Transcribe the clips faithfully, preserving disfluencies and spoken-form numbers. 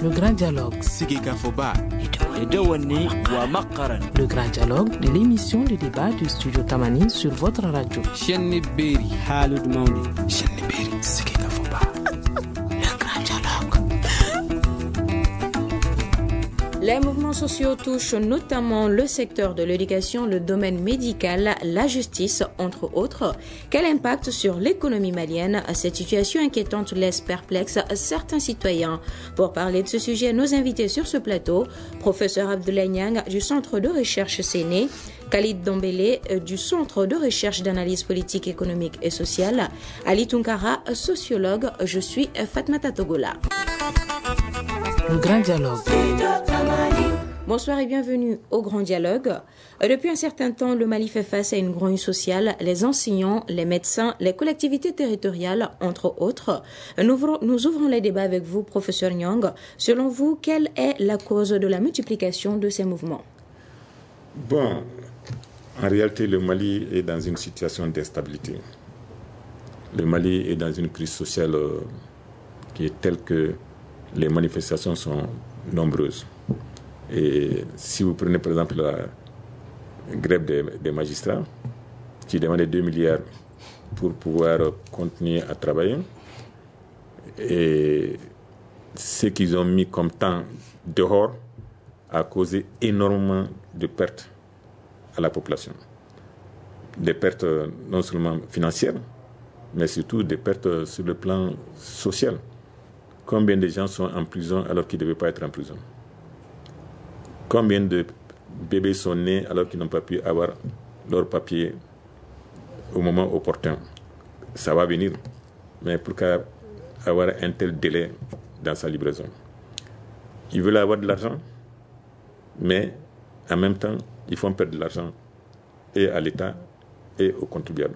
Le grand dialogue. Le grand dialogue de l'émission de débat du studio Tamani sur votre radio. Les mouvements sociaux touchent notamment le secteur de l'éducation, le domaine médical, la justice, entre autres. Quel impact sur l'économie malienne cette situation inquiétante laisse perplexe certains citoyens? Pour parler de ce sujet, nos invités sur ce plateau, professeur Abdoulaye Niang du Centre de recherche Séné, Khalid Dombélé du Centre de recherche d'analyse politique, économique et sociale, Ali Tunkara, sociologue, je suis Fatmata Togola. Le grand dialogue. Bonsoir et bienvenue au Grand Dialogue. Depuis un certain temps, le Mali fait face à une grogne sociale. Les enseignants, les médecins, les collectivités territoriales, entre autres. Nous ouvrons, nous ouvrons les débats avec vous, professeur Niang. Selon vous, quelle est la cause de la multiplication de ces mouvements? Bon, en réalité, le Mali est dans une situation d'instabilité. Le Mali est dans une crise sociale qui est telle que les manifestations sont nombreuses. Et si vous prenez par exemple la grève des, des magistrats, qui demandait deux milliards pour pouvoir continuer à travailler, et ce qu'ils ont mis comme temps dehors a causé énormément de pertes à la population. Des pertes non seulement financières, mais surtout des pertes sur le plan social. Combien de gens sont en prison alors qu'ils ne devaient pas être en prison? Combien de bébés sont nés alors qu'ils n'ont pas pu avoir leur papier au moment opportun? Ça va venir. Mais pourquoi avoir un tel délai dans sa livraison? Ils veulent avoir de l'argent, mais en même temps, ils font perdre de l'argent et à l'État et aux contribuables.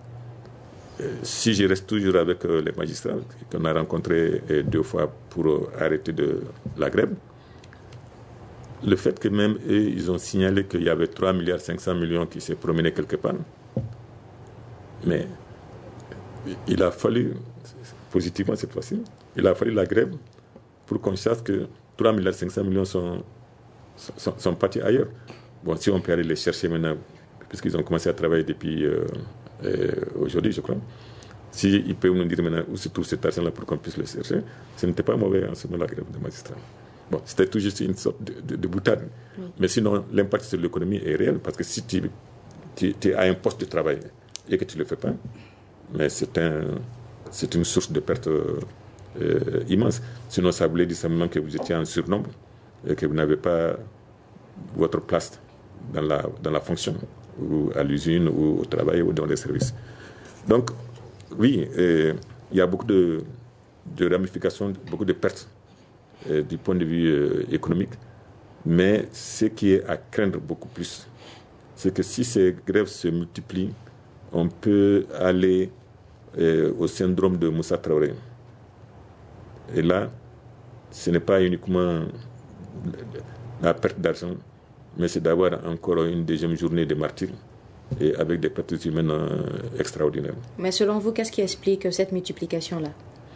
Si je reste toujours avec les magistrats qu'on a rencontrés deux fois pour arrêter de la grève, le fait que même eux, ils ont signalé qu'il y avait trois milliards cinq cents millions qui s'est promené quelque part, mais il a fallu, positivement cette fois-ci, il a fallu la grève pour qu'on sache que trois milliards cinq cents millions sont, sont, sont partis ailleurs. Bon, si on peut aller les chercher maintenant, puisqu'ils ont commencé à travailler depuis euh, euh, aujourd'hui, je crois, s'ils si peuvent nous dire maintenant où se trouve cet argent-là pour qu'on puisse le chercher, ce n'était pas mauvais en ce moment la grève des magistrats. Bon, c'était tout juste une sorte de, de, de boutade. Oui. Mais sinon, l'impact sur l'économie est réel, parce que si tu, tu, tu as un poste de travail et que tu ne le fais pas, mais c'est, un, c'est une source de perte euh, immense. Sinon, ça voulait dire simplement que vous étiez en surnombre et que vous n'avez pas votre place dans la, dans la fonction, ou à l'usine, ou au travail, ou dans les services. Donc, oui, il y a beaucoup de, de ramifications, beaucoup de pertes Euh, du point de vue euh, économique, mais ce qui est à craindre beaucoup plus, c'est que si ces grèves se multiplient, on peut aller euh, au syndrome de Moussa Traoré. Et là, ce n'est pas uniquement la perte d'argent, mais c'est d'avoir encore une deuxième journée de martyrs et avec des pertes humaines euh, extraordinaires. Mais selon vous, qu'est-ce qui explique cette multiplication-là?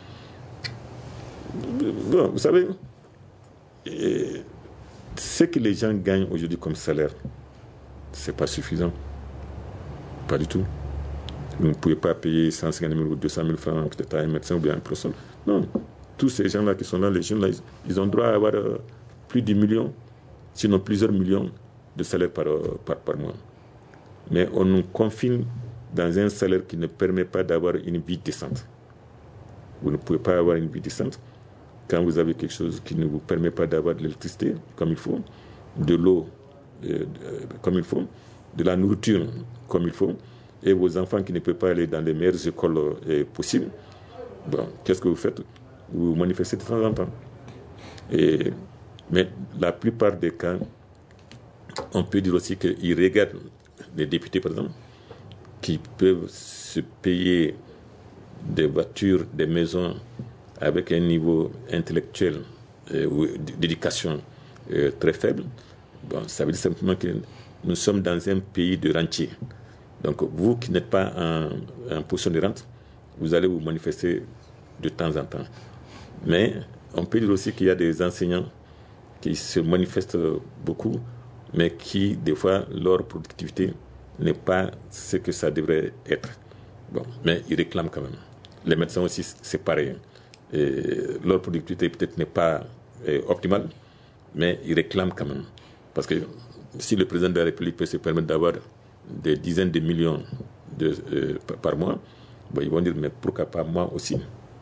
Bon, vous savez, et ce que les gens gagnent aujourd'hui comme salaire, ce n'est pas suffisant. Pas du tout. Vous ne pouvez pas payer cent cinquante mille ou deux cent mille francs peut-être à un médecin ou bien à un professeur. Non. Tous ces gens-là qui sont là, les jeunes là, ils, ils ont droit à avoir euh, plus d'un million, sinon plusieurs millions de salaires par, euh, par, par mois. Mais on nous confine dans un salaire qui ne permet pas d'avoir une vie décente. Vous ne pouvez pas avoir une vie décente quand vous avez quelque chose qui ne vous permet pas d'avoir de l'électricité comme il faut, de l'eau euh, comme il faut, de la nourriture comme il faut, et vos enfants qui ne peuvent pas aller dans les meilleures écoles euh, possibles. Bon, qu'est-ce que vous faites? Vous manifestez de temps en temps. Et, mais la plupart des cas, on peut dire aussi qu'ils regardent les députés, par exemple, qui peuvent se payer des voitures, des maisons avec un niveau intellectuel euh, ou d'éducation euh, très faible. Bon, ça veut dire simplement que nous sommes dans un pays de rentiers. Donc vous qui n'êtes pas en, en position de rente, vous allez vous manifester de temps en temps. Mais on peut dire aussi qu'il y a des enseignants qui se manifestent beaucoup, mais qui, des fois, leur productivité n'est pas ce que ça devrait être. Bon, mais ils réclament quand même. Les médecins aussi, c'est pareil. Et leur productivité peut-être n'est pas eh, optimale, mais ils réclament quand même. Parce que si le président de la République peut se permettre d'avoir des dizaines de millions de, euh, par mois, bon, ils vont dire, mais pourquoi pas moi aussi?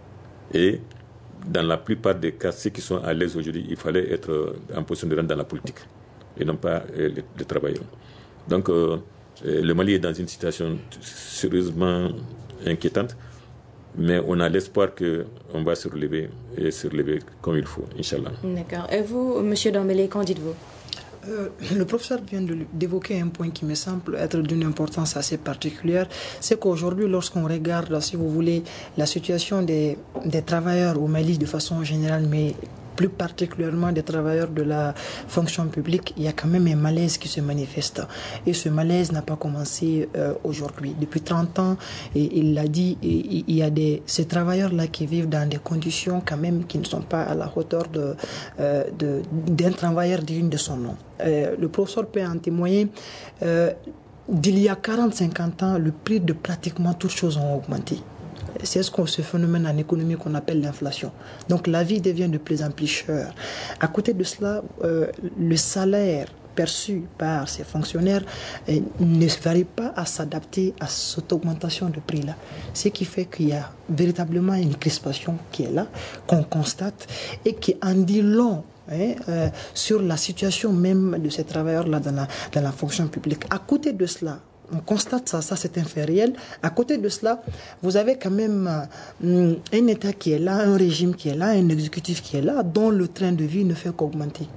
Et dans la plupart des cas, ceux qui sont à l'aise aujourd'hui, il fallait être en position de rentrer dans la politique et non pas euh, les, les travailleurs. Donc, euh, le Mali est dans une situation sérieusement inquiétante, mais on a l'espoir qu'on va se relever et se relever comme il faut, Inch'Allah. D'accord. Et vous, M. Dambélé, qu'en dites-vous? Euh, le professeur vient de, d'évoquer un point qui me semble être d'une importance assez particulière, c'est qu'aujourd'hui, lorsqu'on regarde, si vous voulez, la situation des, des travailleurs au Mali de façon générale, mais plus particulièrement des travailleurs de la fonction publique, il y a quand même un malaise qui se manifeste. Et ce malaise n'a pas commencé euh, aujourd'hui. Depuis trente ans, et il l'a dit, et, il y a des, ces travailleurs-là qui vivent dans des conditions quand même qui ne sont pas à la hauteur de, euh, de, d'un travailleur digne de son nom. Euh, le professeur peut en témoigner. Euh, d'il y a quarante à cinquante ans, le prix de pratiquement toutes choses ont augmenté. C'est ce, ce phénomène en économie qu'on appelle l'inflation. Donc la vie devient de plus en plus chère. À côté de cela, euh, le salaire perçu par ces fonctionnaires euh, ne varie pas à s'adapter à cette augmentation de prix-là. Ce qui fait qu'il y a véritablement une crispation qui est là, qu'on constate et qui en dit long Hein, euh, sur la situation même de ces travailleurs-là dans la, dans la fonction publique. À côté de cela, on constate ça, ça c'est un fait réel. À côté de cela, vous avez quand même euh, un État qui est là, un régime qui est là, un exécutif qui est là, dont le train de vie ne fait qu'augmenter.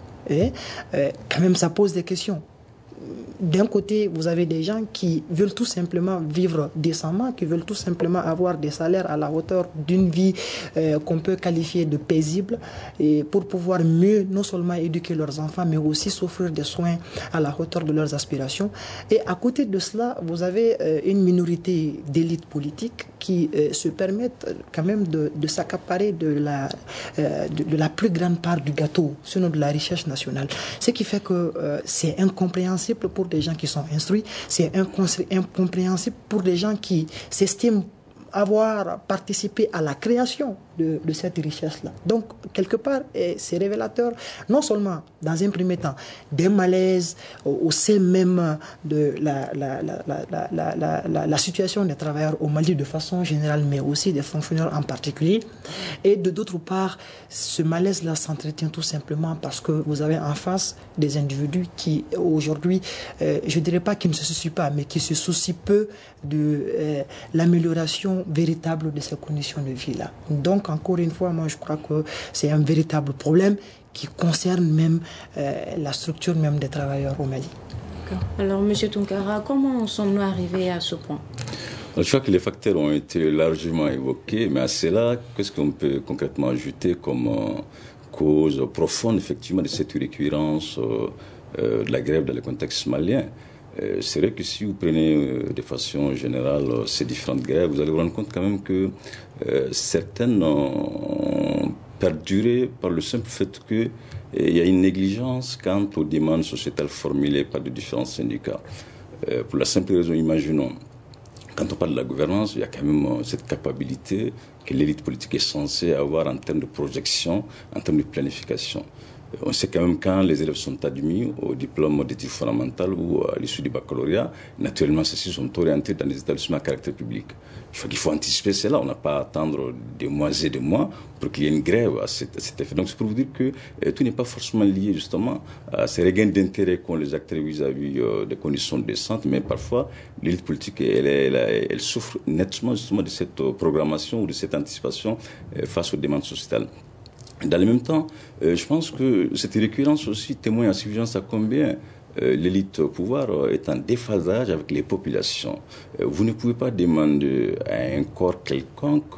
Et euh, quand même, ça pose des questions. D'un côté, vous avez des gens qui veulent tout simplement vivre décemment, qui veulent tout simplement avoir des salaires à la hauteur d'une vie euh, qu'on peut qualifier de paisible, et pour pouvoir mieux non seulement éduquer leurs enfants, mais aussi s'offrir des soins à la hauteur de leurs aspirations. Et à côté de cela, vous avez euh, une minorité d'élites politiques qui euh, se permettent quand même de, de s'accaparer de la, euh, de, de la plus grande part du gâteau, sinon de la richesse nationale. Ce qui fait que euh, c'est incompréhensible pour des gens qui sont instruits, c'est incompréhensible pour des gens qui s'estiment avoir participé à la création de, de cette richesse-là. Donc, quelque part, c'est révélateur, non seulement, dans un premier temps, des malaises au sein même de la, la, la, la, la, la, la, la situation des travailleurs au Mali de façon générale, mais aussi des fonctionnaires en particulier. Et de d'autre part, ce malaise-là s'entretient tout simplement parce que vous avez en face des individus qui, aujourd'hui, euh, je ne dirais pas qu'ils ne se soucient pas, mais qui se soucient peu de euh, l'amélioration véritable de ces conditions de vie-là. Donc, encore une fois, moi, je crois que c'est un véritable problème qui concerne même euh, la structure même des travailleurs au Mali. D'accord. Alors, M. Tunkara, comment sommes-nous arrivés à ce point? Je crois que les facteurs ont été largement évoqués, mais à cela, qu'est-ce qu'on peut concrètement ajouter comme euh, cause profonde, effectivement, de cette récurrence euh, euh, de la grève dans le contexte malien? Euh, c'est vrai que si vous prenez euh, de façon générale euh, ces différentes grèves, vous allez vous rendre compte quand même que euh, certaines ont perduré par le simple fait qu'il euh, y a une négligence quant aux demandes sociétales formulées par de différents syndicats. Euh, pour la simple raison, imaginons, quand on parle de la gouvernance, il y a quand même euh, cette capacité que l'élite politique est censée avoir en termes de projection, en termes de planification. On sait quand même quand les élèves sont admis au diplôme d'études fondamentales ou à l'issue du baccalauréat, naturellement ceux-ci sont orientés dans des établissements à caractère public. Je crois qu'il faut anticiper cela, on n'a pas à attendre des mois et des mois pour qu'il y ait une grève à cet, à cet effet. Donc c'est pour vous dire que euh, tout n'est pas forcément lié justement à ces regains d'intérêt qu'ont les acteurs vis-à-vis euh, des conditions décentes, mais parfois l'élite politique elle, elle, elle, elle souffre nettement justement de cette euh, programmation ou de cette anticipation euh, face aux demandes sociétales. Dans le même temps, euh, je pense que cette récurrence aussi témoigne à suffisance à combien euh, l'élite au pouvoir euh, est en déphasage avec les populations. Euh, vous ne pouvez pas demander à un corps quelconque,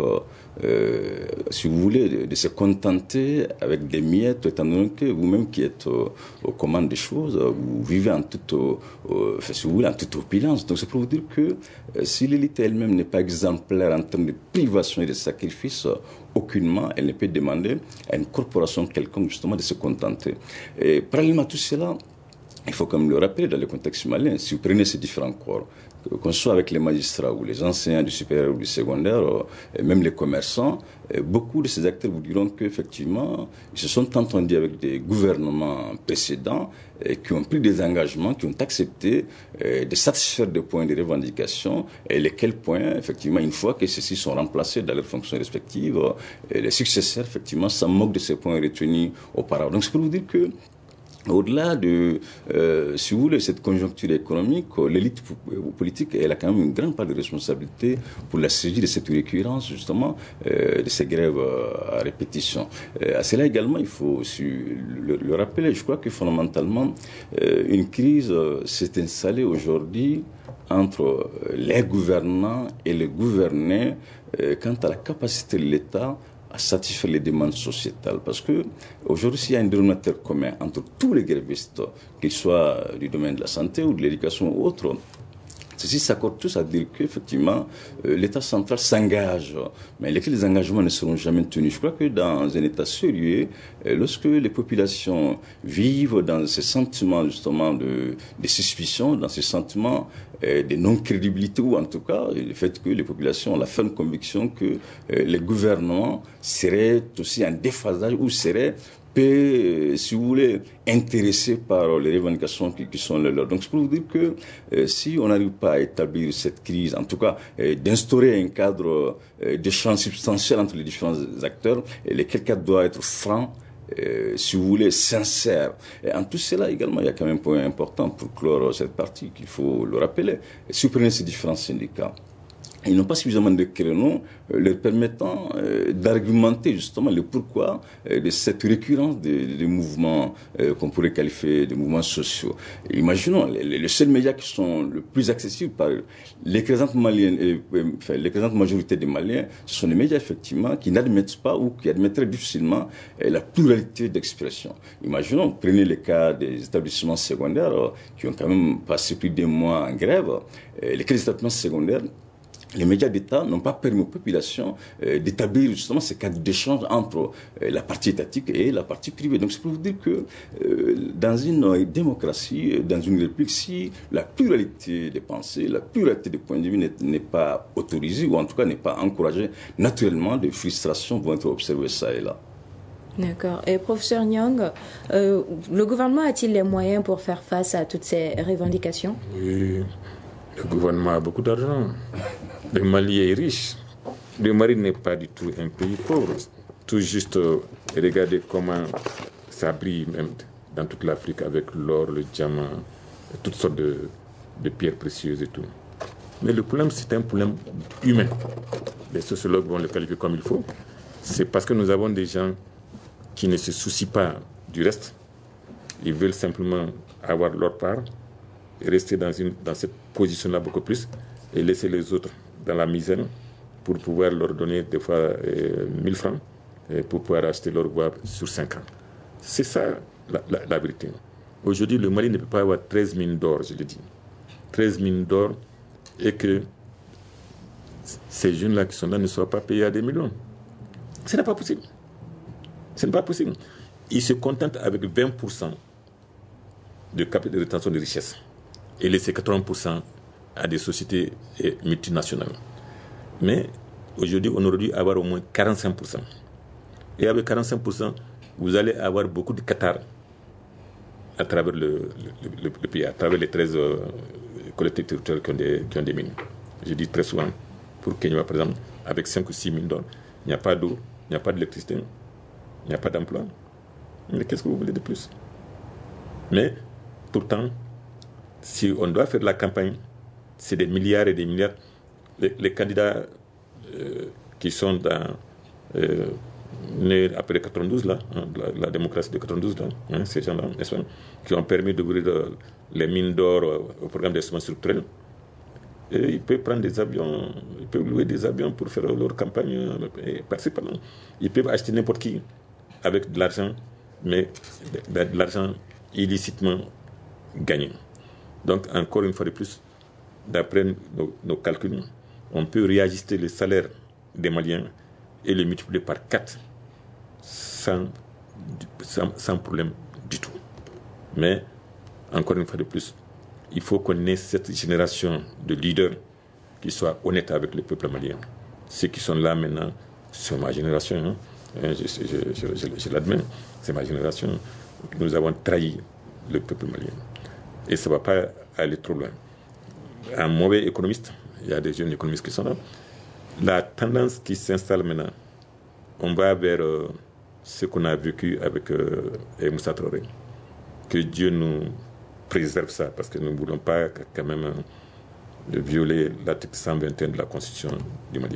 euh, si vous voulez, de, de se contenter avec des miettes, étant donné que vous-même qui êtes euh, aux commandes des choses, vous vivez en toute, euh, enfin, si vous voulez, en toute opulence. Donc c'est pour vous dire que euh, si l'élite elle-même n'est pas exemplaire en termes de privation et de sacrifice, euh, aucunement elle ne peut demander à une corporation quelconque justement de se contenter. Et parallèlement à tout cela, il faut quand même le rappeler dans le contexte malien. Si vous prenez ces différents corps, qu'on soit avec les magistrats ou les enseignants du supérieur ou du secondaire, et même les commerçants, beaucoup de ces acteurs vous diront qu'effectivement, ils se sont entendus avec des gouvernements précédents et qui ont pris des engagements, qui ont accepté de satisfaire des points de revendication, et lesquels points, effectivement, une fois que ceux-ci sont remplacés dans leurs fonctions respectives, les successeurs, effectivement, s'en moquent de ces points retenus auparavant. Donc, c'est pour vous dire que au-delà de, euh, si vous voulez, cette conjoncture économique, l'élite politique, elle a quand même une grande part de responsabilité pour la saisie de cette récurrence, justement, euh, de ces grèves euh, à répétition. Euh, à cela également, il faut aussi le, le rappeler. Je crois que fondamentalement, euh, une crise euh, s'est installée aujourd'hui entre les gouvernants et les gouvernés euh, quant à la capacité de l'État à satisfaire les demandes sociétales. Parce que aujourd'hui, s'il y a un dénominateur commun entre tous les grévistes, qu'ils soient du domaine de la santé ou de l'éducation ou autre, ceci s'accorde tous à dire qu'effectivement, euh, l'État central s'engage, mais lesquels les engagements ne seront jamais tenus. Je crois que dans un État sérieux, euh, lorsque les populations vivent dans ces sentiments justement de, de suspicion, dans ces sentiments euh, de non-crédibilité, ou en tout cas le fait que les populations ont la ferme conviction que euh, les gouvernements seraient aussi en déphasage ou seraient peut, si vous voulez, intéressés par les revendications qui, qui sont les leurs. Donc, c'est pour vous dire que euh, si on n'arrive pas à établir cette crise, en tout cas, euh, d'instaurer un cadre euh, d'échange substantiel entre les différents acteurs, et lequel cadre doit être franc, euh, si vous voulez, sincère. Et en tout cela, également, il y a quand même un point important pour clore cette partie qu'il faut le rappeler. Si vous prenez ces différents syndicats, ils n'ont pas suffisamment de créneaux euh, leur permettant euh, d'argumenter justement le pourquoi euh, de cette récurrence des de, de mouvements euh, qu'on pourrait qualifier de mouvements sociaux. Et imaginons, les, les seuls médias qui sont le plus accessibles par l'écrasante malienne, euh, enfin, l'écrasante majorité des Maliens, ce sont les médias effectivement qui n'admettent pas ou qui admettraient difficilement euh, la pluralité d'expression. Imaginons, prenez le cas des établissements secondaires euh, qui ont quand même passé plus d'un mois en grève, euh, lesquels établissements secondaires, les médias d'État n'ont pas permis aux populations euh, d'établir justement ces cadres d'échange entre euh, la partie étatique et la partie privée. Donc c'est pour vous dire que euh, dans une démocratie, dans une république, si la pluralité des pensées, la pluralité des points de vue n'est, n'est pas autorisée, ou en tout cas n'est pas encouragée, naturellement des frustrations vont être observées ça et là. D'accord. Et professeur Nyang, euh, le gouvernement a-t-il les moyens pour faire face à toutes ces revendications? Oui, le gouvernement a beaucoup d'argent. Le Mali est riche. Le Mali n'est pas du tout un pays pauvre. Tout juste, euh, regardez comment ça brille même dans toute l'Afrique avec l'or, le diamant, toutes sortes de, de pierres précieuses et tout. Mais le problème, c'est un problème humain. Les sociologues vont le qualifier comme il faut. C'est parce que nous avons des gens qui ne se soucient pas du reste. Ils veulent simplement avoir leur part et rester dans, une, dans cette position-là beaucoup plus et laisser les autres dans la misère pour pouvoir leur donner des fois euh, mille francs et pour pouvoir acheter leur bois sur cinq ans. C'est ça la, la, la vérité. Aujourd'hui, le Mali ne peut pas avoir treize mines d'or, je le dis. treize mines d'or et que ces jeunes-là qui sont là ne soient pas payés à des millions. Ce n'est pas possible. Ce n'est pas possible. Ils se contentent avec vingt pour cent de capital de rétention de richesse et laisser quatre-vingts pour cent à des sociétés multinationales. Mais aujourd'hui, on aurait dû avoir au moins quarante-cinq pour cent. Et avec quarante-cinq pour cent, vous allez avoir beaucoup de Qatar à travers le, le, le, le pays, à travers les treize euh, collectivités territoriales qui ont, des, qui ont des mines. Je dis très souvent, pour Kenya par exemple, avec cinq ou six mines d'or, il n'y a pas d'eau, il n'y a pas d'électricité, il n'y a pas d'emploi. Mais qu'est-ce que vous voulez de plus? Mais pourtant, si on doit faire la campagne, c'est des milliards et des milliards. Les, les candidats euh, qui sont dans, euh, nés après quatre-vingt-douze, là, hein, la, la démocratie de quatre-vingt-douze, là, hein, ces gens-là, n'est-ce pas, qui ont permis d'ouvrir euh, les mines d'or euh, au programme d'investissement structurel. Et ils peuvent prendre des avions, ils peuvent louer des avions pour faire leur campagne et participer. Ils peuvent acheter n'importe qui avec de l'argent, mais de, de l'argent illicitement gagné. Donc, encore une fois de plus, d'après nos, nos calculs, on peut réajuster les salaires des Maliens et les multiplier par quatre sans, sans, sans problème du tout. Mais, encore une fois de plus, il faut qu'on ait cette génération de leaders qui soient honnêtes avec le peuple malien. Ceux qui sont là maintenant, c'est ma génération, hein. je, je, je, je, je l'admets, c'est ma génération. Nous avons trahi le peuple malien. Et ça ne va pas aller trop loin. Un mauvais économiste, il y a des jeunes économistes qui sont là, la tendance qui s'installe maintenant, on va vers euh, ce qu'on a vécu avec euh, Moussa Traoré. Que Dieu nous préserve ça, parce que nous ne voulons pas quand même euh, violer l'article cent vingt et un de la Constitution du Mali.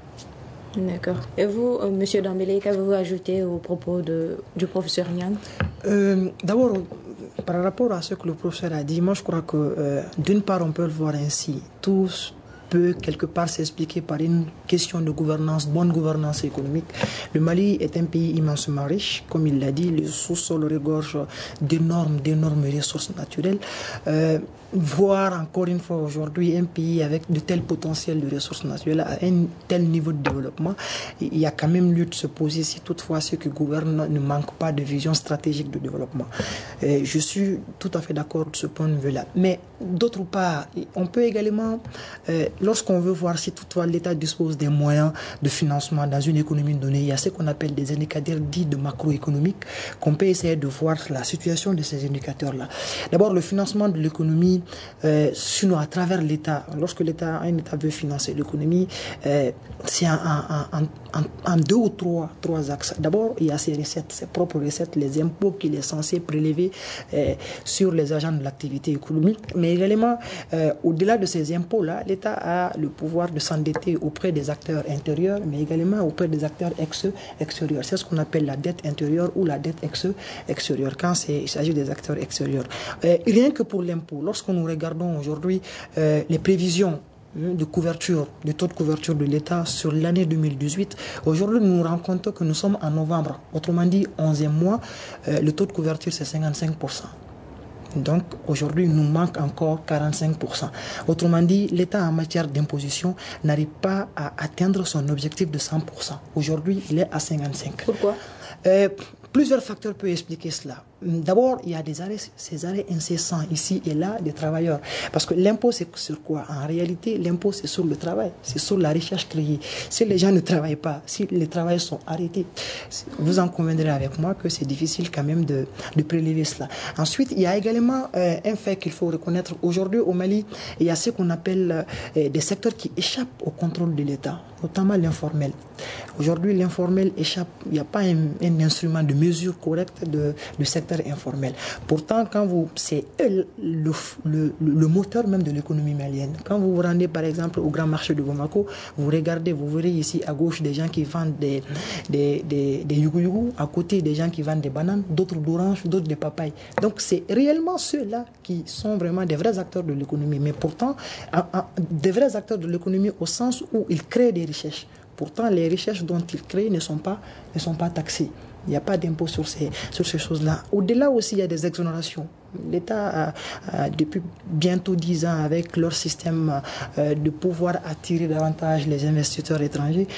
D'accord. Et vous, euh, M. Dambélé, qu'avez-vous ajouté aux propos de, du professeur Niang? euh, D'abord, par rapport à ce que le professeur a dit, moi je crois que euh, d'une part on peut le voir ainsi, tous peut quelque part s'expliquer par une question de gouvernance, bonne gouvernance économique. Le Mali est un pays immensement riche, comme il l'a dit, le sous-sol regorge d'énormes, d'énormes ressources naturelles. Euh, voir encore une fois aujourd'hui un pays avec de tels potentiels de ressources naturelles à un tel niveau de développement, il y a quand même lieu de se poser si toutefois ceux qui gouvernent ne manquent pas de vision stratégique de développement. Et je suis tout à fait d'accord de ce point de vue-là. Mais d'autre part, on peut également, euh, lorsqu'on veut voir si toutefois l'État dispose des moyens de financement dans une économie donnée, il y a ce qu'on appelle des indicateurs dits de macroéconomique, qu'on peut essayer de voir la situation de ces indicateurs-là. D'abord, le financement de l'économie, euh, sinon à travers l'État. Lorsque l'État, un État veut financer l'économie, euh, c'est en, en, en, en deux ou trois, trois axes. D'abord, il y a ses recettes, ses propres recettes, les impôts qu'il est censé prélever euh, sur les agents de l'activité économique. Mais également, euh, au-delà de ces impôts-là, l'État a le pouvoir de s'endetter auprès des acteurs intérieurs, mais également auprès des acteurs ex extérieurs. C'est ce qu'on appelle la dette intérieure ou la dette ex extérieure, quand il s'agit des acteurs extérieurs. Euh, rien que pour l'impôt, lorsque nous regardons aujourd'hui euh, les prévisions de couverture, de taux de couverture de l'État sur l'année deux mille dix-huit. Aujourd'hui, nous nous rendons compte que nous sommes en novembre. Autrement dit, onzième mois, euh, le taux de couverture, c'est cinquante-cinq pour cent. Donc, aujourd'hui, il nous manque encore quarante-cinq pour cent. Autrement dit, l'État en matière d'imposition n'arrive pas à atteindre son objectif de cent pour cent. Aujourd'hui, il est à cinquante-cinq pour cent. Pourquoi euh, Plusieurs facteurs peuvent expliquer cela. D'abord, il y a des arrêts, ces arrêts incessants ici et là des travailleurs. Parce que l'impôt, c'est sur quoi? En réalité, l'impôt, c'est sur le travail, c'est sur la recherche créée. Si les gens ne travaillent pas, si les travailleurs sont arrêtés, vous en conviendrez avec moi que c'est difficile quand même de, de prélever cela. Ensuite, il y a également euh, un fait qu'il faut reconnaître. Aujourd'hui, au Mali, il y a ce qu'on appelle euh, des secteurs qui échappent au contrôle de l'État, notamment l'informel. Aujourd'hui, l'informel échappe. Il n'y a pas un, un instrument de mesure correcte de, de secteur informel. Pourtant, quand vous, c'est le, le, le, le moteur même de l'économie malienne. Quand vous vous rendez par exemple au grand marché de Bamako, vous regardez, vous verrez ici à gauche des gens qui vendent des, des, des, des yougou-yougou, à côté des gens qui vendent des bananes, d'autres d'oranges, d'autres des papayes. Donc c'est réellement ceux-là qui sont vraiment des vrais acteurs de l'économie. Mais pourtant, à, à, des vrais acteurs de l'économie au sens où ils créent des richesses. Pourtant, les richesses dont ils créent ne sont pas, ne sont pas taxées. Il n'y a pas d'impôt sur ces, sur ces choses-là. Au-delà aussi, il y a des exonérations. L'État, a, a, depuis bientôt dix ans, avec leur système euh, de pouvoir attirer davantage les investisseurs étrangers,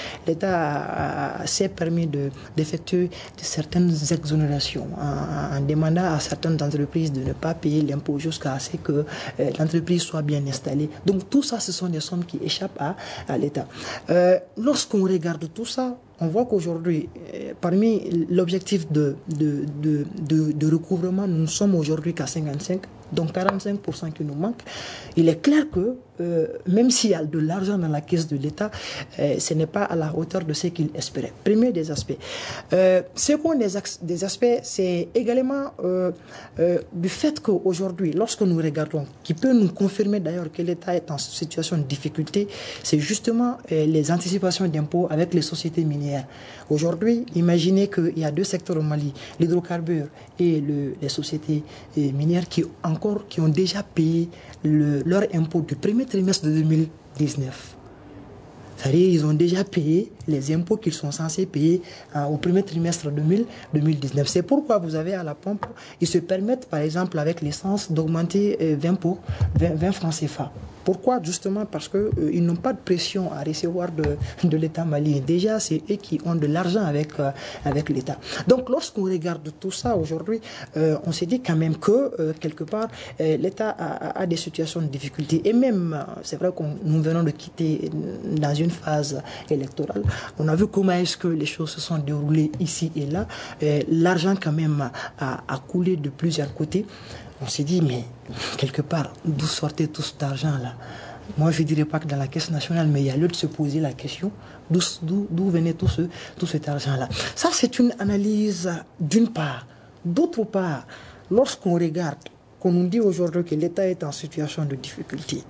l'État s'est permis de, d'effectuer de certaines exonérations en, en demandant à certaines entreprises de ne pas payer l'impôt jusqu'à ce que euh, l'entreprise soit bien installée. Donc tout ça, ce sont des sommes qui échappent à, à l'État. Euh, lorsqu'on regarde tout ça, on voit qu'aujourd'hui, euh, parmi l'objectif de, de, de, de, de recouvrement, nous sommes aujourd'hui qu'à cinquante-cinq, donc quarante-cinq pour cent qui nous manque. Il est clair que euh, même s'il y a de l'argent dans la caisse de l'État, euh, ce n'est pas à la hauteur de ce qu'il espérait. Premier des aspects. Euh, second des, des aspects, c'est également euh, euh, du fait qu'aujourd'hui, lorsque nous regardons, qui peut nous confirmer d'ailleurs que l'État est en situation de difficulté, c'est justement euh, les anticipations d'impôts avec les sociétés minières. Aujourd'hui, imaginez qu'il y a deux secteurs au Mali, l'hydrocarbure et le, les sociétés euh, minières qui, encore, qui ont déjà payé le, leur impôt du premier trimestre de deux mille dix-neuf. C'est-à-dire qu'ils ont déjà payé les impôts qu'ils sont censés payer euh, au premier trimestre deux mille dix-neuf. C'est pourquoi vous avez à la pompe, ils se permettent par exemple avec l'essence d'augmenter euh, vingt, pour, vingt, vingt francs C F A. Pourquoi? Justement parce qu'ils euh, n'ont pas de pression à recevoir de, de l'État malien. Déjà, c'est eux qui ont de l'argent avec, euh, avec l'État. Donc, lorsqu'on regarde tout ça aujourd'hui, euh, on s'est dit quand même que, euh, quelque part, euh, l'État a, a des situations de difficulté. Et même, euh, c'est vrai que nous venons de quitter dans une phase électorale. On a vu comment est-ce que les choses se sont déroulées ici et là. Euh, l'argent, quand même, a, a coulé de plusieurs côtés. On s'est dit, mais quelque part, d'où sortait tout cet argent-là? Moi, je ne dirais pas que dans la caisse nationale, mais il y a lieu de se poser la question, d'où, d'où, d'où venait tout, ce, tout cet argent-là? Ça, c'est une analyse d'une part. D'autre part, lorsqu'on regarde, qu'on nous dit aujourd'hui que l'État est en situation de difficulté,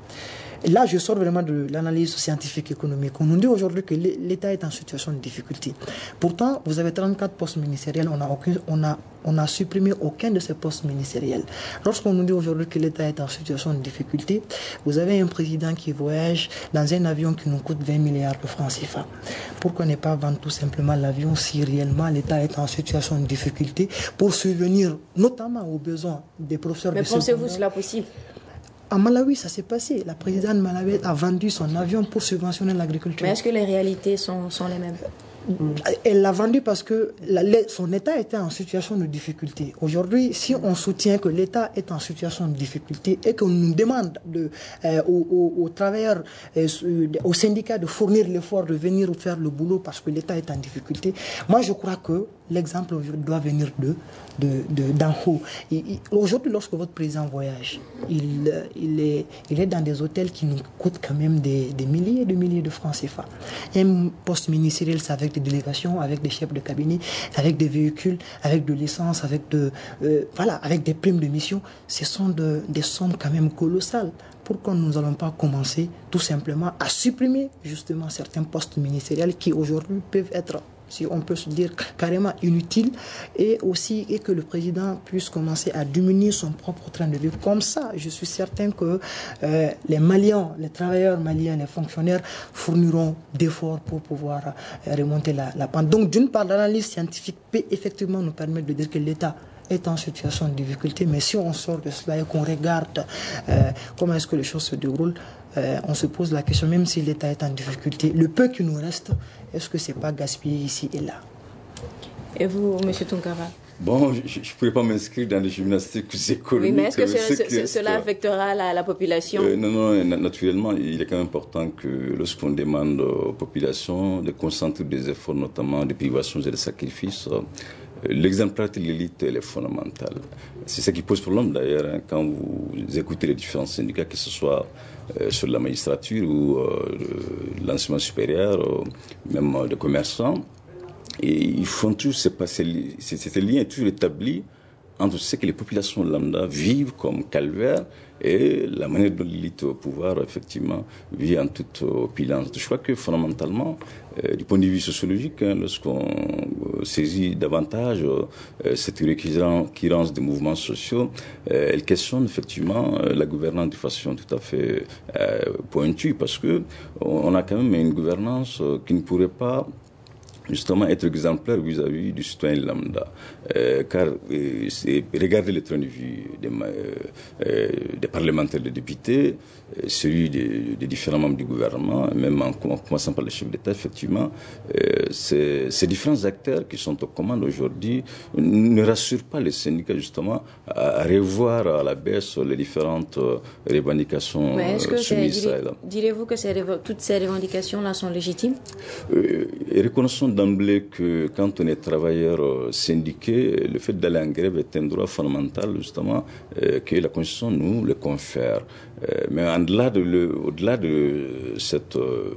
et là, je sors vraiment de l'analyse scientifique économique. On nous dit aujourd'hui que l'État est en situation de difficulté. Pourtant, vous avez trente-quatre postes ministériels, on a, aucun, on a, on a supprimé aucun de ces postes ministériels. Lorsqu'on nous dit aujourd'hui que l'État est en situation de difficulté, vous avez un président qui voyage dans un avion qui nous coûte vingt milliards de francs C F A. Pourquoi ne pas vendre tout simplement l'avion si réellement l'État est en situation de difficulté pour subvenir notamment aux besoins des professeurs de secondaire? Mais pensez-vous cela possible? En Malawi, ça s'est passé. La présidente Malawi a vendu son avion pour subventionner l'agriculture. Mais est-ce que les réalités sont, sont les mêmes? Elle l'a vendu parce que la, son État était en situation de difficulté. Aujourd'hui, si on soutient que l'État est en situation de difficulté et qu'on nous demande de, euh, aux, aux, aux travailleurs, euh, aux syndicats de fournir l'effort de venir faire le boulot parce que l'État est en difficulté, moi je crois que l'exemple doit venir de, de, de, d'en haut. Aujourd'hui, lorsque votre président voyage, il, il, est, il est dans des hôtels qui nous coûtent quand même des, des milliers et des milliers de francs C F A. Un poste ministériel, c'est avec des délégations, avec des chefs de cabinet, avec des véhicules, avec de l'essence, avec, de, euh, voilà, avec des primes de mission. Ce sont de, des sommes quand même colossales. Pourquoi nous n'allons pas commencer tout simplement à supprimer justement certains postes ministériels qui aujourd'hui peuvent être, si on peut se dire, carrément inutile, et aussi et que le président puisse commencer à diminuer son propre train de vie. Comme ça, je suis certain que euh, les Maliens, les travailleurs maliens, les fonctionnaires fourniront d'efforts pour pouvoir euh, remonter la, la pente. Donc, d'une part, l'analyse scientifique peut effectivement nous permettre de dire que l'État est en situation de difficulté, mais si on sort de cela et qu'on regarde euh, comment est-ce que les choses se déroulent, euh, on se pose la question, même si l'État est en difficulté, le peu qui nous reste, est-ce que c'est pas gaspillé ici et là? Et vous, M. Tunkara? Bon, je ne pourrais pas m'inscrire dans les gymnastiques économiques. Oui, mais est-ce que ce, ce, cela affectera la, la population? euh, Non, non, naturellement, il est quand même important que lorsqu'on demande aux populations de concentrer des efforts, notamment des privations et des sacrifices, l'exemplarité de l'élite, elle est fondamentale. C'est ça qui pose problème d'ailleurs hein, quand vous écoutez les différents syndicats, que ce soit euh, sur la magistrature ou euh, l'enseignement supérieur, euh, même euh, des commerçants. Et ils font tous, c'est pas, c'est, c'est, c'est lien est toujours établi entre ce que les populations lambda vivent comme calvaire et la manière dont l'élite au pouvoir, effectivement, vit en toute opulence. Je crois que, fondamentalement, euh, du point de vue sociologique, hein, lorsqu'on euh, saisit davantage euh, cette récurrence des mouvements sociaux, euh, elle questionne, effectivement, euh, la gouvernance de façon tout à fait euh, pointue, parce que on a quand même une gouvernance euh, qui ne pourrait pas justement être exemplaire vis-à-vis du citoyen lambda. Euh, car euh, c'est, regardez le train de vie des, euh, euh, des parlementaires, des députés, euh, celui des, des différents membres du gouvernement, même en, en commençant par le chef d'État, effectivement, euh, ces, ces différents acteurs qui sont aux commandes aujourd'hui ne rassurent pas les syndicats justement à, à revoir à la baisse les différentes euh, revendications Mais est-ce que soumises c'est, direz, direz-vous que ces, toutes ces revendications-là sont légitimes? euh, et reconnaissons d'emblée que quand on est travailleur syndiqué, le fait d'aller en grève est un droit fondamental, justement, euh, que la Constitution nous le confère. Euh, mais au-delà de, le, au-delà de cette euh,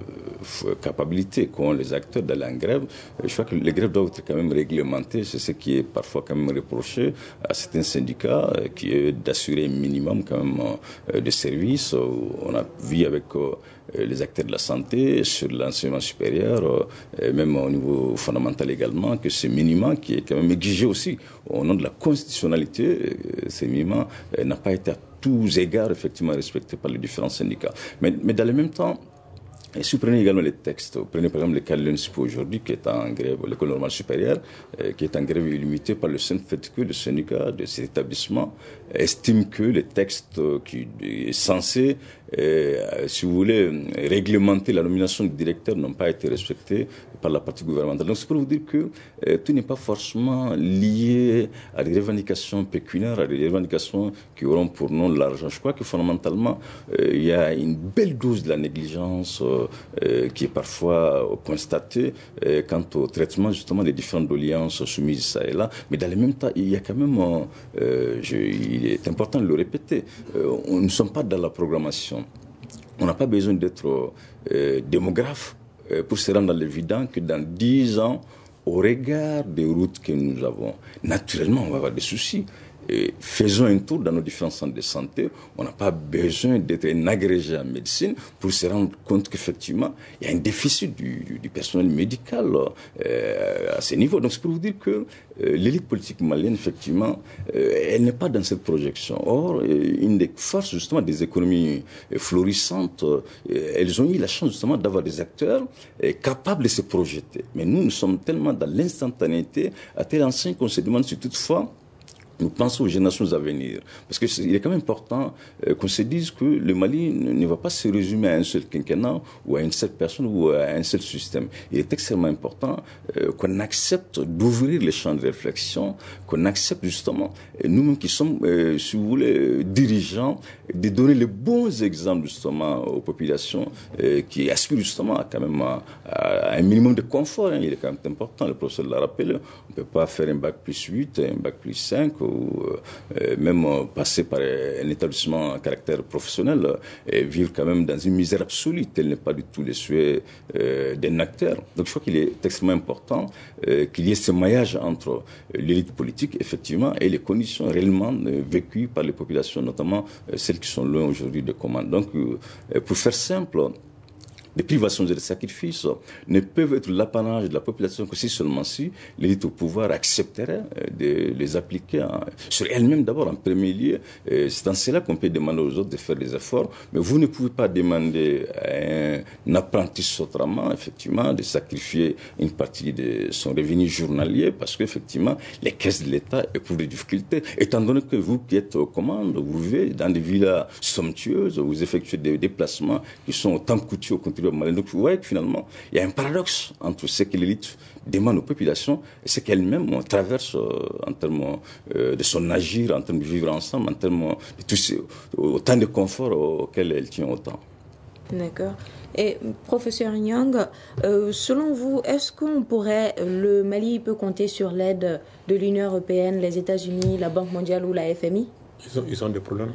capacité qu'ont les acteurs d'aller en grève, je crois que les grèves doivent être quand même réglementées. C'est ce qui est parfois quand même reproché à certains syndicats, euh, qui est d'assurer un minimum quand même euh, de services. On a vu avec euh, les acteurs de la santé, sur l'enseignement supérieur, euh, même au niveau fondamental également, que ce minimum qui est quand même exigé aussi au nom de la constitutionnalité, euh, ce minimum euh, n'a pas été à tous égards effectivement respecté par les différents syndicats. Mais, mais dans le même temps, et si vous prenez également les textes, vous prenez par exemple le cas de l'U N S P aujourd'hui, qui est en grève, l'école normale supérieure, euh, qui est en grève illimitée par le simple fait que le syndicat de cet établissement estime que le texte qui est censé, euh, si vous voulez, réglementer la nomination du directeur n'ont pas été respectés par la partie gouvernementale. Donc c'est pour vous dire que euh, tout n'est pas forcément lié à des revendications pécuniaires, à des revendications qui auront pour nom l'argent. Je crois que fondamentalement, euh, il y a une belle dose de la négligence euh, euh, qui est parfois constatée euh, quant au traitement justement des différentes doléances soumises ça et là. Mais dans le même temps, il y a quand même, euh, je, il est important de le répéter, euh, nous ne sommes pas dans la programmation. On n'a pas besoin d'être euh, démographe euh, pour se rendre dans l'évident que dans dix ans, au regard des routes que nous avons, naturellement, on va avoir des soucis. Et faisons un tour dans nos différents centres de santé. On n'a pas besoin d'être un agrégé en médecine pour se rendre compte qu'effectivement, il y a un déficit du, du, du personnel médical euh, à ce niveau. Donc, c'est pour vous dire que euh, l'élite politique malienne, effectivement, euh, elle n'est pas dans cette projection. Or, euh, une des forces, justement, des économies euh, florissantes, euh, elles ont eu la chance, justement, d'avoir des acteurs euh, capables de se projeter. Mais nous, nous sommes tellement dans l'instantanéité, à tel enseigne qu'on se demande si toutefois, nous pensons aux générations à venir. Parce qu'il est quand même important euh, qu'on se dise que le Mali ne, ne va pas se résumer à un seul quinquennat ou à une seule personne ou à un seul système. Il est extrêmement important euh, qu'on accepte d'ouvrir les champs de réflexion, qu'on accepte justement, euh, nous-mêmes qui sommes, euh, si vous voulez, euh, dirigeants, de donner les bons exemples justement aux populations euh, qui aspirent justement à, quand même à, à un minimum de confort. Hein. Il est quand même important, le professeur l'a rappelé, on ne peut pas faire un bac plus huit, un bac plus cinq, ou euh, même euh, passer par un établissement à caractère professionnel euh, et vivre quand même dans une misère absolue. Tel n'est pas du tout le souhait euh, d'un acteur. Donc je crois qu'il est extrêmement important euh, qu'il y ait ce maillage entre l'élite politique, effectivement, et les conditions réellement euh, vécues par les populations, notamment euh, celles qui sont loin aujourd'hui de commandes. Donc, euh, pour faire simple, des privations et des sacrifices ne peuvent être l'apanage de la population que si seulement si l'élite au pouvoir accepterait de les appliquer en, sur elle-même d'abord en premier lieu. C'est en cela qu'on peut demander aux autres de faire des efforts, mais vous ne pouvez pas demander à un apprenti sotraman, effectivement, de sacrifier une partie de son revenu journalier parce qu'effectivement, les caisses de l'État éprouvent des difficultés. Étant donné que vous qui êtes aux commandes, vous vivez dans des villas somptueuses, vous effectuez des déplacements qui sont autant coûteux au contribuable. Donc vous voyez que finalement, il y a un paradoxe entre ce que l'élite demande aux populations et ce qu'elle-même traverse euh, en termes euh, de son agir, en termes de vivre ensemble, en termes de tout ce, autant de confort auquel elle tient autant. D'accord. Et professeur Nyang, euh, selon vous, est-ce qu'on pourrait, le Mali peut compter sur l'aide de l'Union européenne, les États-Unis, la Banque mondiale ou la F M I? Ils ont, ils ont des problèmes.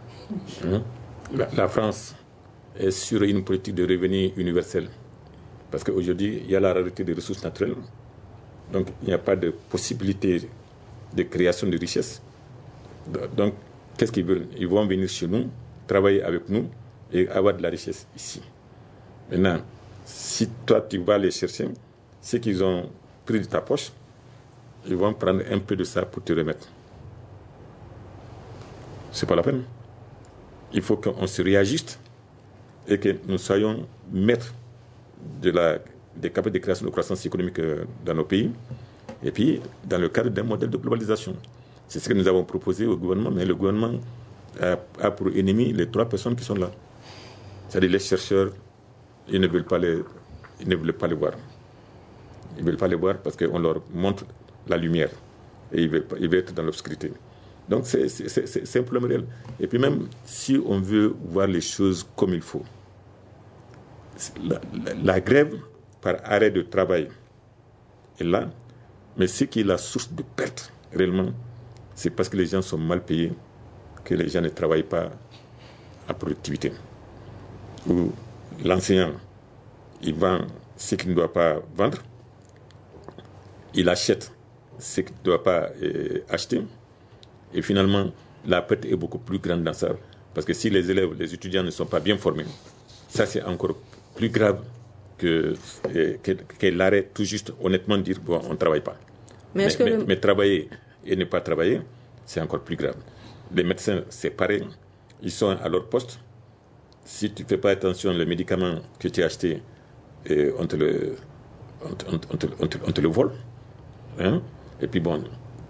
Mmh. La, la France est sur une politique de revenu universel. Parce qu'aujourd'hui, il y a la rareté des ressources naturelles. Donc, il n'y a pas de possibilité de création de richesse. Donc, qu'est-ce qu'ils veulent? Ils vont venir chez nous, travailler avec nous et avoir de la richesse ici. Maintenant, si toi, tu vas les chercher, ce qu'ils ont pris de ta poche, ils vont prendre un peu de ça pour te remettre. C'est pas la peine. Il faut qu'on se réajuste et que nous soyons maîtres de la, des capacités de création de croissance économique dans nos pays, et puis dans le cadre d'un modèle de globalisation. C'est ce que nous avons proposé au gouvernement, mais le gouvernement a, a pour ennemi les trois personnes qui sont là. C'est-à-dire les chercheurs, ils ne veulent pas les, ils ne veulent pas les voir. Ils ne veulent pas les voir parce qu'on leur montre la lumière, et ils veulent, ils veulent être dans l'obscurité. Donc c'est, c'est, c'est, c'est un problème réel. Et puis même si on veut voir les choses comme il faut, la, la, la grève par arrêt de travail est là, mais ce qui est la source de perte, réellement, c'est parce que les gens sont mal payés, que les gens ne travaillent pas à productivité. Ou l'enseignant, il vend ce qu'il ne doit pas vendre, il achète ce qu'il ne doit pas euh, acheter, et finalement, la perte est beaucoup plus grande dans ça, parce que si les élèves, les étudiants ne sont pas bien formés, ça c'est encore plus grave que, euh, que, que l'arrêt tout juste, honnêtement dire, bon, on ne travaille pas. Mais, mais, mais, le... mais travailler et ne pas travailler, c'est encore plus grave. Les médecins, c'est pareil, ils sont à leur poste. Si tu ne fais pas attention, le médicament que tu as acheté, et on, te le, on, te, on, te, on, te, on te le vole. Hein? Et puis bon,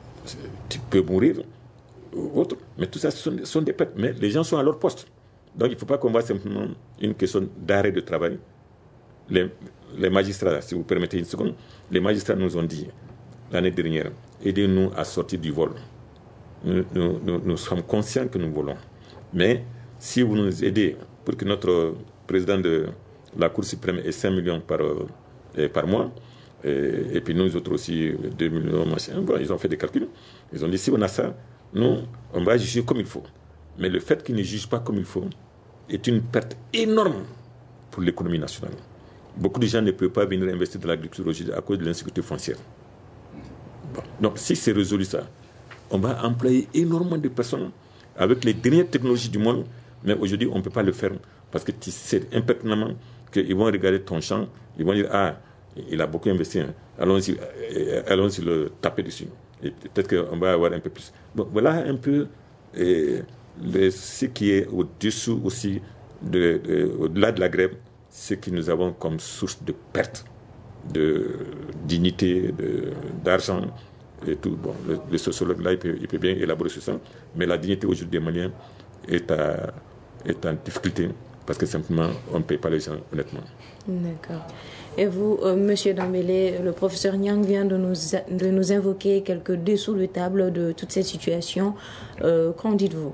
tu peux mourir, ou autre. Mais tout ça, ce sont, sont des pertes. Mais les gens sont à leur poste. Donc il ne faut pas qu'on voit simplement une question d'arrêt de travail. Les, les magistrats, si vous permettez une seconde, les magistrats nous ont dit, l'année dernière, aidez-nous à sortir du vol. Nous, nous, nous, nous sommes conscients que nous volons. Mais si vous nous aidez pour que notre président de la Cour suprême ait cinq millions par, euh, par mois, et, et puis nous autres aussi deux millions, machin, bon, ils ont fait des calculs. Ils ont dit, si on a ça, nous, on va juger comme il faut. Mais le fait qu'ils ne jugent pas comme il faut est une perte énorme pour l'économie nationale. Beaucoup de gens ne peuvent pas venir investir dans l'agriculture aujourd'hui à cause de l'insécurité foncière. Bon. Donc si c'est résolu ça, on va employer énormément de personnes avec les dernières technologies du monde, mais aujourd'hui on ne peut pas le faire parce que tu sais impertinemment qu'ils vont regarder ton champ, ils vont dire ah, il a beaucoup investi, hein. allons-y, allons-y le taper dessus. Et peut-être qu'on va avoir un peu plus. Bon, voilà un peu euh, le, ce qui est au-dessous aussi, de, de, au-delà de la grève, ce que nous avons comme source de perte de dignité, de, d'argent et tout. Bon, le, le sociologue là, il peut, il peut bien élaborer sur ça, mais la dignité aujourd'hui des Maliens est, à, est en difficulté parce que simplement on ne paye pas les gens honnêtement. D'accord. Et vous, euh, Monsieur Dambélé, le professeur Niang vient de nous, de nous invoquer quelques dessous de table de toute cette situation. Euh, qu'en dites-vous?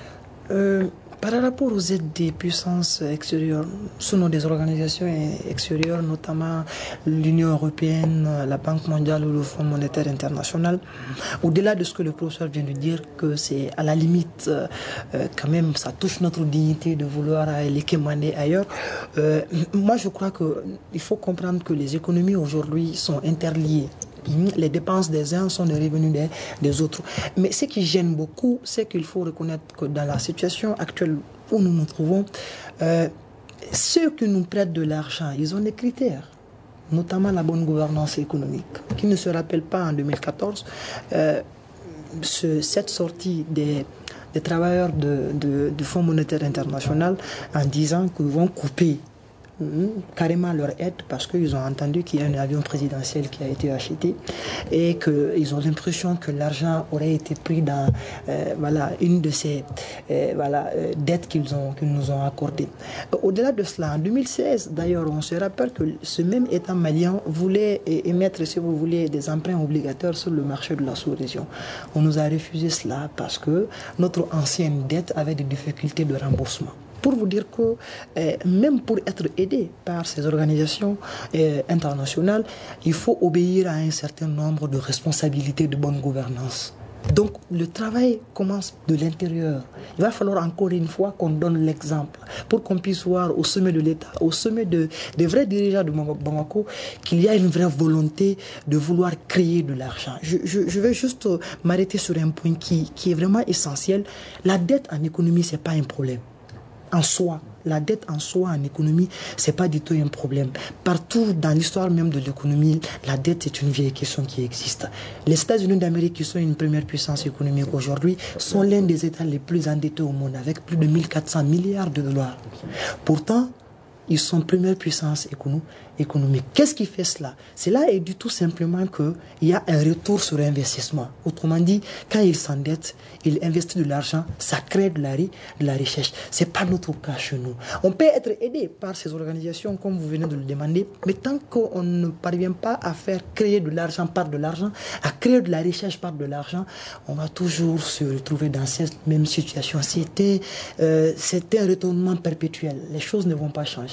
euh, Par rapport aux aides des puissances extérieures, selon des organisations extérieures, notamment l'Union européenne, la Banque mondiale ou le Fonds monétaire international, au-delà de ce que le professeur vient de dire, que c'est à la limite, euh, quand même, ça touche notre dignité de vouloir aller quémander ailleurs. Euh, moi, je crois qu'il faut comprendre que les économies aujourd'hui sont interliées. Les dépenses des uns sont les revenus des, des autres. Mais ce qui gêne beaucoup, c'est qu'il faut reconnaître que dans la situation actuelle où nous nous trouvons, euh, ceux qui nous prêtent de l'argent, ils ont des critères, notamment la bonne gouvernance économique. Qui ne se rappelle pas en deux mille quatorze, euh, ce, cette sortie des, des travailleurs de, de, du Fonds monétaire international en disant qu'ils vont couper carrément leur aide parce qu'ils ont entendu qu'il y a un avion présidentiel qui a été acheté et qu'ils ont l'impression que l'argent aurait été pris dans euh, voilà, une de ces euh, voilà, euh, dettes qu'ils ont, qu'ils nous ont accordées. Au-delà de cela, en deux mille seize, d'ailleurs, on se rappelle que ce même État malien voulait émettre, si vous voulez, des emprunts obligataires sur le marché de la sous-région. On nous a refusé cela parce que notre ancienne dette avait des difficultés de remboursement. Pour vous dire que euh, même pour être aidé par ces organisations euh, internationales, il faut obéir à un certain nombre de responsabilités de bonne gouvernance. Donc le travail commence de l'intérieur. Il va falloir encore une fois qu'on donne l'exemple pour qu'on puisse voir au sommet de l'État, au sommet de, des vrais dirigeants de Bamako, qu'il y a une vraie volonté de vouloir créer de l'argent. Je, je, je vais juste m'arrêter sur un point qui, qui est vraiment essentiel. La dette en économie, ce n'est pas un problème. En soi, la dette en soi en économie, c'est pas du tout un problème. Partout dans l'histoire même de l'économie, la dette est une vieille question qui existe. Les États-Unis d'Amérique, qui sont une première puissance économique aujourd'hui, sont l'un des États les plus endettés au monde, avec plus de mille quatre cents milliards de dollars. Pourtant, ils sont première puissance économique. Qu'est-ce qui fait cela? Cela est du tout simplement qu'il y a un retour sur investissement. Autrement dit, quand ils s'endettent, ils investissent de l'argent, ça crée de la, de la recherche. Ce n'est pas notre cas chez nous. On peut être aidé par ces organisations, comme vous venez de le demander, mais tant qu'on ne parvient pas à faire créer de l'argent par de l'argent, à créer de la recherche par de l'argent, on va toujours se retrouver dans cette même situation. C'était, euh, c'était un retournement perpétuel. Les choses ne vont pas changer.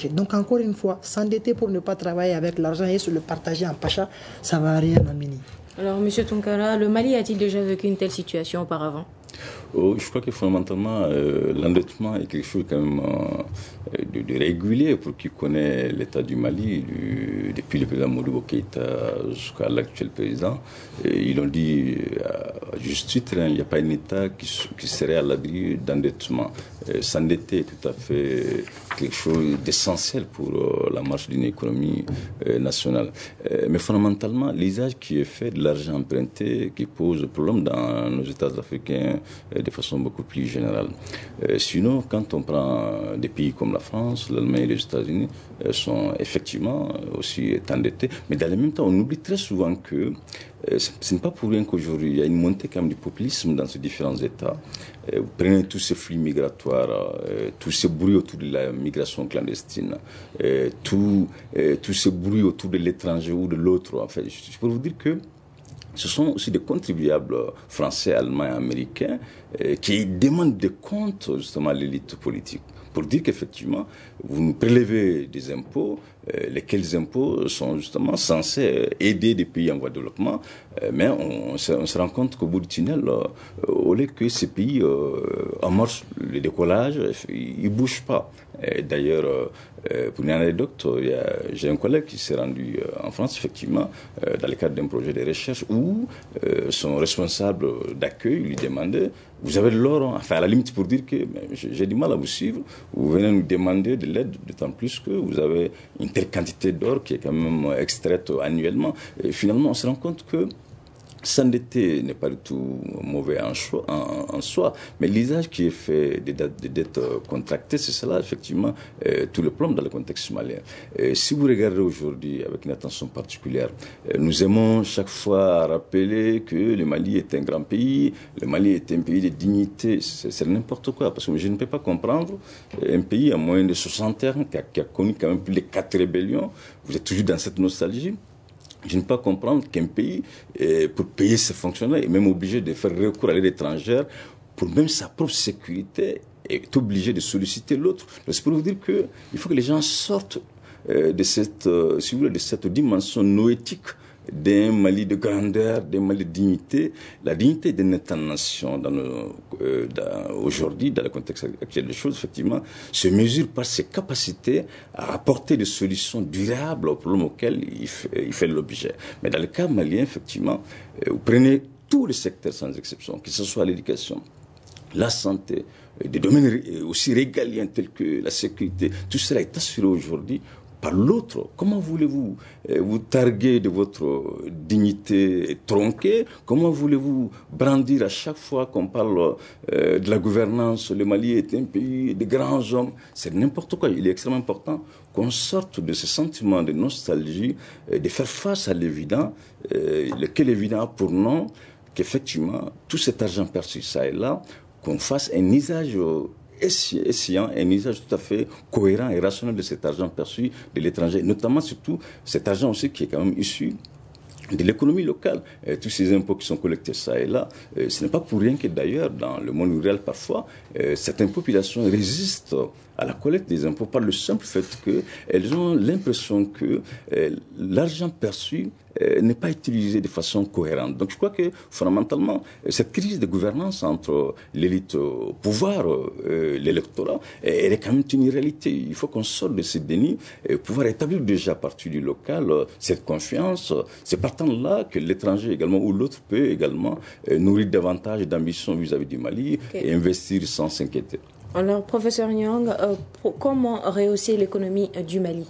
marché. Donc encore une fois, s'endetter pour ne pas travailler avec l'argent et se le partager en pacha, ça ne va rien amener. Alors, M. Tunkara, le Mali a-t-il déjà vécu une telle situation auparavant? Oh, je crois que fondamentalement, euh, l'endettement est quelque chose quand même euh, de, de régulier pour qui connaît l'état du Mali, du, depuis le président Modibo Keïta jusqu'à l'actuel président. Et ils l'ont dit à juste titre, hein, il n'y a pas un État qui, qui serait à l'abri d'endettement. Euh, s'endetter est tout à fait quelque chose d'essentiel pour euh, la marche d'une économie euh, nationale. Euh, mais fondamentalement, l'usage qui est fait de l'argent emprunté qui pose problème dans nos États africains de façon beaucoup plus générale. Euh, sinon, quand on prend des pays comme la France, l'Allemagne et les États-Unis, euh, sont effectivement aussi endettés. Mais dans le même temps, on oublie très souvent que euh, ce n'est pas pour rien qu'aujourd'hui, il y a une montée quand même du populisme dans ces différents États. Euh, vous prenez tous ces flux migratoires, euh, tous ces bruits autour de la migration clandestine, euh, tout, euh, tous ces bruits autour de l'étranger ou de l'autre. En fait, je peux vous dire que ce sont aussi des contribuables français, allemands et américains euh, qui demandent des comptes justement à l'élite politique pour dire qu'effectivement, vous nous prélevez des impôts, euh, lesquels impôts sont justement censés aider des pays en voie de développement, euh, mais on, on, se, on se rend compte qu'au bout du tunnel, euh, au lieu que ces pays euh, amorcent le décollage, ils ne bougent pas. Et d'ailleurs, euh, pour une anecdote, j'ai un collègue qui s'est rendu en France, effectivement, euh, dans le cadre d'un projet de recherche où euh, son responsable d'accueil lui demandait « Vous avez de l'or ?» Enfin, à la limite pour dire que j'ai du mal à vous suivre, vous venez nous demander de l'aide, d'autant plus que vous avez une telle quantité d'or qui est quand même extraite annuellement. Et finalement, on se rend compte que s'endetter n'est pas du tout mauvais en, choix, en, en soi, mais l'usage qui est fait des dettes, des dettes contractées, c'est cela, effectivement, euh, tout le plomb dans le contexte malien. Et si vous regardez aujourd'hui avec une attention particulière, euh, nous aimons chaque fois rappeler que le Mali est un grand pays, le Mali est un pays de dignité, c'est, c'est n'importe quoi, parce que je ne peux pas comprendre un pays à moins de soixante ans qui a, qui a connu quand même plus de quatre rébellions, vous êtes toujours dans cette nostalgie. Je ne peux pas comprendre qu'un pays, eh, pour payer ses fonctionnaires, est même obligé de faire recours à l'aide étrangère pour même sa propre sécurité, est obligé de solliciter l'autre. Donc, c'est pour vous dire qu'il faut que les gens sortent euh, de cette, euh, si vous voulez, de cette dimension noétique d'un Mali de grandeur, d'un Mali de dignité. La dignité d'une État-nation dans le, euh, dans, aujourd'hui, dans le contexte actuel des choses, effectivement, se mesure par ses capacités à apporter des solutions durables aux problèmes auxquels il fait, il fait l'objet. Mais dans le cas malien, effectivement, euh, vous prenez tous les secteurs sans exception, que ce soit l'éducation, la santé, des domaines aussi régaliens tels que la sécurité, tout cela est assuré aujourd'hui par l'autre. Comment voulez-vous euh, vous targuer de votre dignité tronquée? Comment voulez-vous brandir à chaque fois qu'on parle euh, de la gouvernance? Le Mali est un pays de grands hommes. C'est n'importe quoi. Il est extrêmement important qu'on sorte de ce sentiment de nostalgie, euh, de faire face à l'évident, euh, lequel évident a pour nom qu'effectivement, tout cet argent perçu ça et là, qu'on fasse un usage euh, essayant un usage tout à fait cohérent et rationnel de cet argent perçu de l'étranger, notamment surtout cet argent aussi qui est quand même issu de l'économie locale. Et tous ces impôts qui sont collectés ça et là, euh, ce n'est pas pour rien que d'ailleurs dans le monde rural parfois, euh, certaines populations résistent à la collecte des impôts par le simple fait qu'elles ont l'impression que euh, l'argent perçu euh, n'est pas utilisé de façon cohérente. Donc je crois que fondamentalement, cette crise de gouvernance entre l'élite au pouvoir, euh, l'électorat, elle est quand même une réalité. Il faut qu'on sorte de ce déni et pouvoir établir déjà à partir du local euh, cette confiance. C'est partant de là que l'étranger également ou l'autre peut également euh, nourrir davantage d'ambition vis-à-vis du Mali okay. et investir sans s'inquiéter. Alors, professeur Nyang, euh, pour, comment rehausser l'économie euh, du Mali?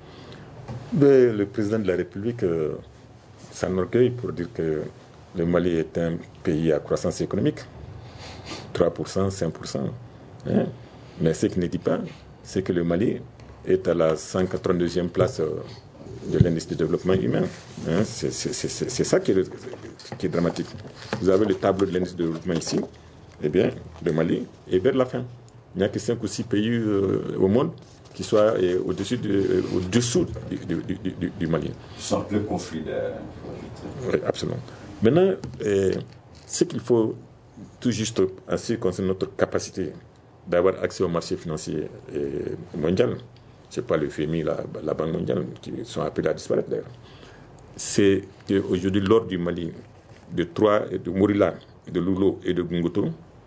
Ben, le président de la République euh, s'enorgueille pour dire que le Mali est un pays à croissance économique, trois pour cent, cinq pour cent. Hein? Mais ce qu'il ne dit pas, c'est que le Mali est à la cent quatre-vingt-deuxième place euh, de l'indice de développement humain. Hein? C'est, c'est, c'est, c'est ça qui est, qui est dramatique. Vous avez le tableau de l'indice de développement ici. Eh bien, le Mali est vers la fin. Il n'y a que cinq ou six pays euh, au monde qui soient euh, au-dessus de, euh, au-dessous du, du, du, du, du Mali. Sans plus conflit d'air. Oui, absolument. Maintenant, euh, ce qu'il faut tout juste ainsi concerne notre capacité d'avoir accès au marché financier euh, mondial, c'est pas le F M I, la, la Banque mondiale, qui sont appelés à disparaître d'ailleurs. C'est qu'aujourd'hui, l'or du Mali, de Troie, de Morila, de Loulo et de Gungoto,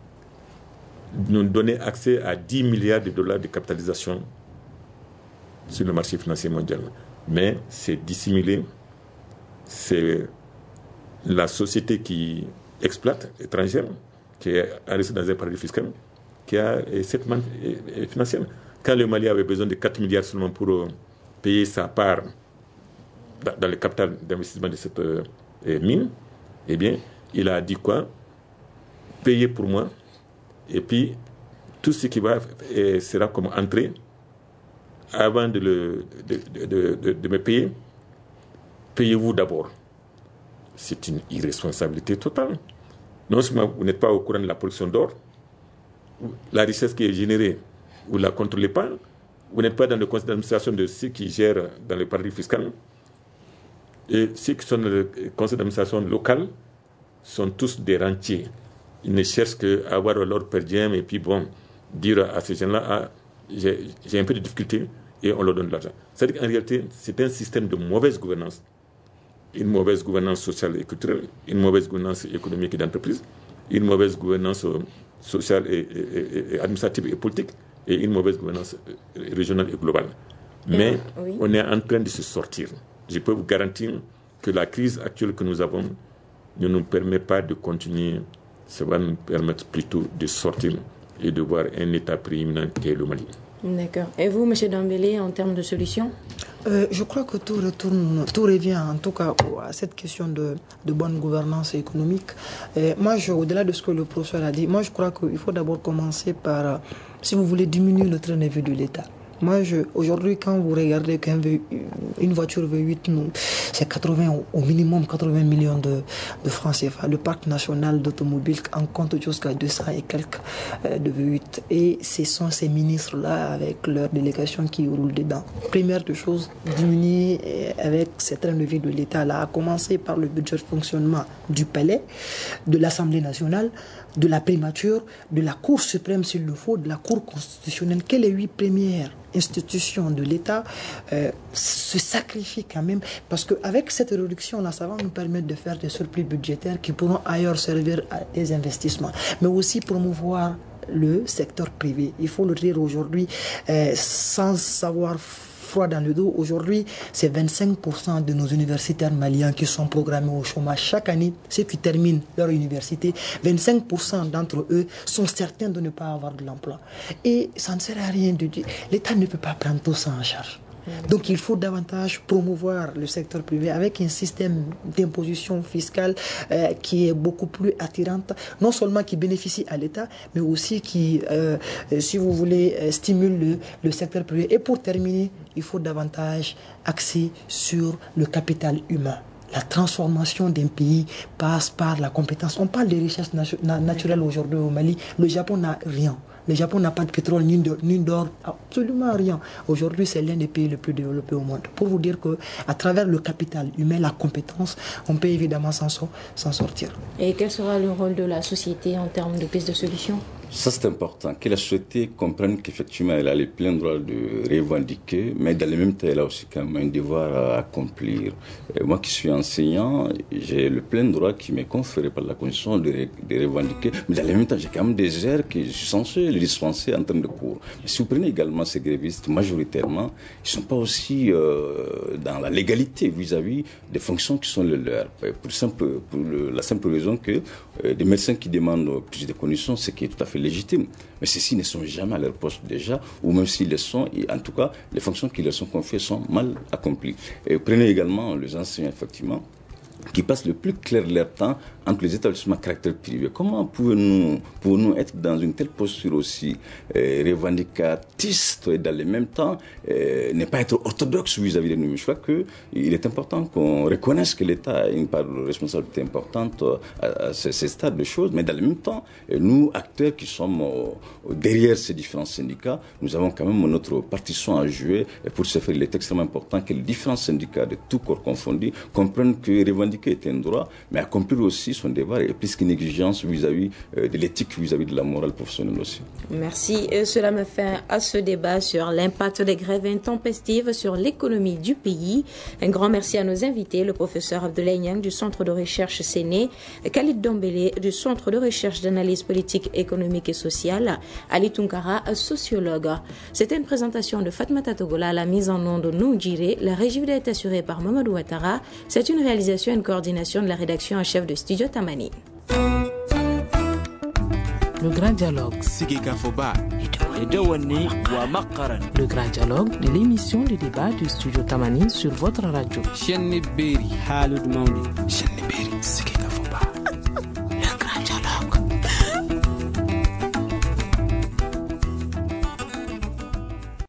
nous donnait accès à dix milliards de dollars de capitalisation sur le marché financier mondial. Mais c'est dissimulé, c'est la société qui exploite, étrangère, qui est enregistrée dans un paradis fiscal, qui a cette manne financière. Quand le Mali avait besoin de quatre milliards seulement pour payer sa part dans le capital d'investissement de cette euh, mine, eh bien, il a dit quoi? Payez pour moi, et puis tout ce qui va eh, sera comme entrée avant de, le, de, de, de, de me payer. Payez-vous d'abord. C'est une irresponsabilité totale. Non seulement vous n'êtes pas au courant de la production d'or, la richesse qui est générée, vous ne la contrôlez pas, vous n'êtes pas dans le conseil d'administration de ceux qui gèrent dans le paradis fiscal. Et ceux qui sont dans le conseil d'administration local sont tous des rentiers. Ils ne cherchent qu'à avoir leur per diem et puis bon, dire à ces gens-là, ah, j'ai, j'ai un peu de difficulté et on leur donne de l'argent. C'est-à-dire qu'en réalité, c'est un système de mauvaise gouvernance. Une mauvaise gouvernance sociale et culturelle, une mauvaise gouvernance économique et d'entreprise, une mauvaise gouvernance sociale et, et, et administrative et politique, et une mauvaise gouvernance régionale et globale. Mais euh, oui. on est en train de se sortir. Je peux vous garantir que la crise actuelle que nous avons ne nous permet pas de continuer. Ça va nous permettre plutôt de sortir et de voir un État prééminent qui est le Mali. D'accord. Et vous, M. Dambélé, en termes de solutions? euh, Je crois que tout retourne, tout revient en tout cas à cette question de, de bonne gouvernance économique. Et moi, je, au-delà de ce que le professeur a dit, moi je crois qu'il faut d'abord commencer par, si vous voulez, diminuer le train de vie de l'État. Moi, je, aujourd'hui, quand vous regardez qu'un v, une voiture V huit, c'est quatre-vingts, au minimum quatre-vingts millions de, de francs C F A. Le parc national d'automobiles en compte jusqu'à deux cents et quelques euh, de V huit. Et ce sont ces ministres-là, avec leur délégation, qui roulent dedans. Première de choses, diminuer avec ce train de vie de l'État-là, à commencer par le budget de fonctionnement du palais, de l'Assemblée nationale, de la primature, de la Cour suprême s'il le faut, de la Cour constitutionnelle, que les huit premières institutions de l'État euh, se sacrifient quand même, parce qu'avec cette réduction-là, ça va nous permettre de faire des surplus budgétaires qui pourront ailleurs servir à des investissements, mais aussi promouvoir le secteur privé. Il faut le dire aujourd'hui, euh, sans savoir froid dans le dos, aujourd'hui, c'est vingt-cinq pour cent de nos universitaires maliens qui sont programmés au chômage. Chaque année, ceux qui terminent leur université, vingt-cinq pour cent d'entre eux sont certains de ne pas avoir de l'emploi. Et ça ne sert à rien de dire. L'État ne peut pas prendre tout ça en charge. Donc il faut davantage promouvoir le secteur privé avec un système d'imposition fiscale euh, qui est beaucoup plus attirante, non seulement qui bénéficie à l'État, mais aussi qui, euh, si vous voulez, euh, stimule le, le secteur privé. Et pour terminer, il faut davantage axer sur le capital humain. La transformation d'un pays passe par la compétence. On parle des richesses natu- naturelles aujourd'hui au Mali. Le Japon n'a rien. Le Japon n'a pas de pétrole ni d'or, ni d'or, absolument rien. Aujourd'hui, c'est l'un des pays les plus développés au monde. Pour vous dire qu'à travers le capital humain, la compétence, on peut évidemment s'en, s'en sortir. Et quel sera le rôle de la société en termes de piste de solution? Ça, c'est important, que la société comprenne qu'effectivement, elle a les pleins droits de revendiquer, mais dans le même temps, elle a aussi quand même un devoir à accomplir. Et moi qui suis enseignant, j'ai le plein droit qui m'est conféré par la Constitution de, de revendiquer, mais dans le même temps, j'ai quand même des heures que je suis censé les dispenser en termes de cours. Mais si vous prenez également ces grévistes, majoritairement, ils ne sont pas aussi euh, dans la légalité vis-à-vis des fonctions qui sont les leurs. Pour, simple, pour le, la simple raison que euh, des médecins qui demandent plus de conditions, c'est qui est tout à fait légitime. Mais ceux-ci ne sont jamais à leur poste déjà, ou même s'ils le sont, et en tout cas, les fonctions qui leur sont confiées sont mal accomplies. Et prenez également les enseignants, effectivement, qui passent le plus clair de leur temps entre les établissements à caractère privé. Comment pouvons-nous, pouvons-nous être dans une telle posture aussi euh, revendicatiste et dans le même temps euh, ne pas être orthodoxe vis-à-vis de nous? Je crois qu'il est important qu'on reconnaisse que l'État a une part de responsabilité importante à, à ces, ces stades de choses, mais dans le même temps, nous, acteurs qui sommes euh, derrière ces différents syndicats, nous avons quand même notre partition à jouer, et pour ce faire, il est extrêmement important que les différents syndicats de tous corps confondus comprennent que revendiquer est un droit, mais accomplir aussi son devoir est plus qu'une exigence vis-à-vis euh, de l'éthique, vis-à-vis de la morale professionnelle aussi. Merci. Et cela me fait à ce débat sur l'impact des grèves intempestives sur l'économie du pays. Un grand merci à nos invités, le professeur Abdoulaye Niang du Centre de recherche Séné, Khalid Dombélé du Centre de recherche d'analyse politique, économique et sociale, Ali Tunkara, sociologue. C'était une présentation de Fatmata Togola, la mise en onde de Noujiré. La régie est assurée par Mamadou Ouattara. C'est une réalisation et une coordination de la rédaction en chef de Studio Tamani. Le grand dialogue. Le grand dialogue de l'émission de débat de Studio Tamani sur votre radio.